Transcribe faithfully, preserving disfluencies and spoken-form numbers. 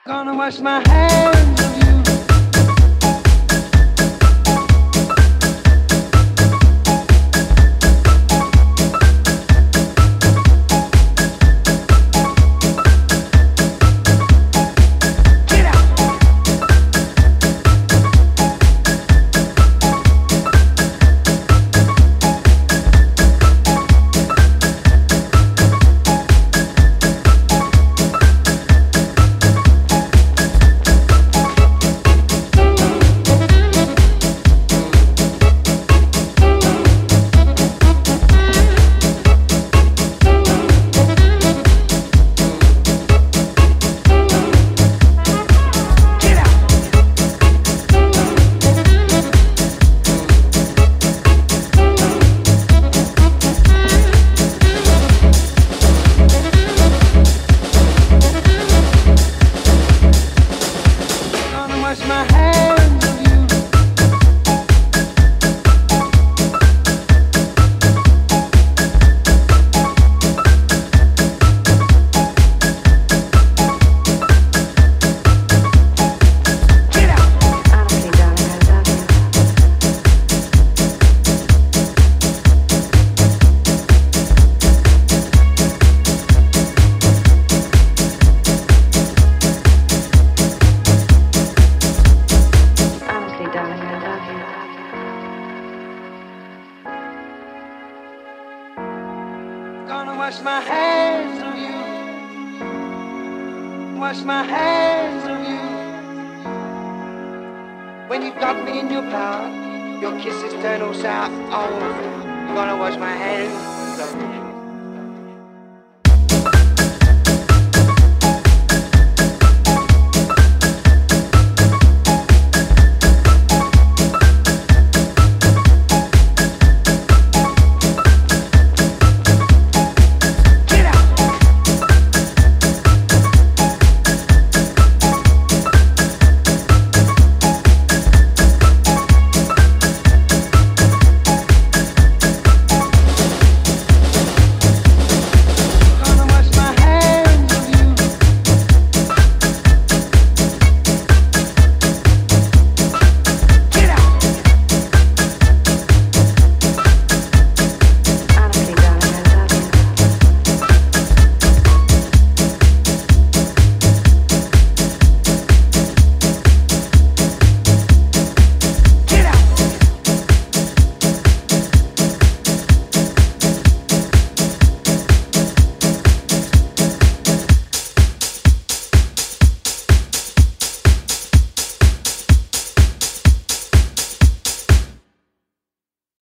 Gonna wash my hands of you. Wash my hands of you. Get out. Honestly, darling, I love you. Darling, I love you. Gonna wash my hands of you. Wash my hands of you. When you've got me in your power, your kisses turn all sour. Oh, gonna wash my hands of you.